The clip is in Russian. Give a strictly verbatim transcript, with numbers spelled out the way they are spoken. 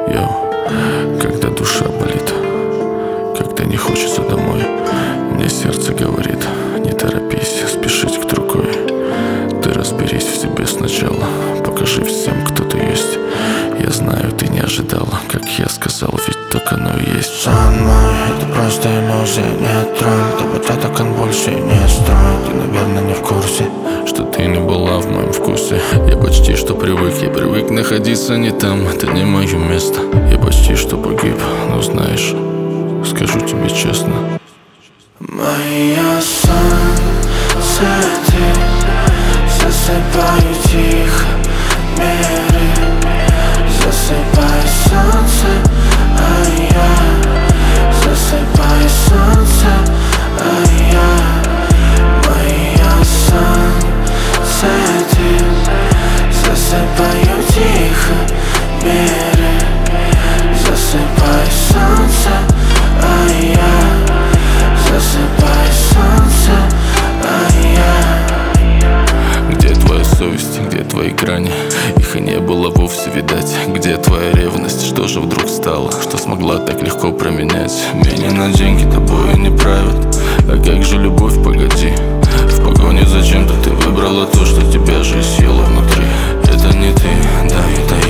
Йоу, когда душа болит, когда не хочется домой, мне сердце говорит: не торопись спешить к другой. Ты разберись в себе сначала, покажи всем, кто ты есть. Я знаю, ты не ожидала, как я сказал, ведь так оно и есть. Сон мой, это просто иллюзия, нет тролль. Ты вот это он больше не строит. Ты, наверное, не в курсе, что ты не была в моем вкусе. Я почти что привык, я привык находиться не там. Это не мое место, я почти что погиб. Но знаешь, скажу тебе честно, моя солнце, засыпаю тихо, миры, засыпай солнце, а я засыпай солнце, а я моя солнце, засыпаю тихо, миры, засыпай солнце, а я засыпай солнце, а я. Где твоя совесть, где твои грани? Их и не было вовсе видать. Где твоя ревность, что же вдруг стало, что смогла так легко променять? Меня на деньги тобой не правят. А как же любовь, погоди. В погоне зачем-то ты выбрала то, что тебя же съело внутри. Это не ты, да, это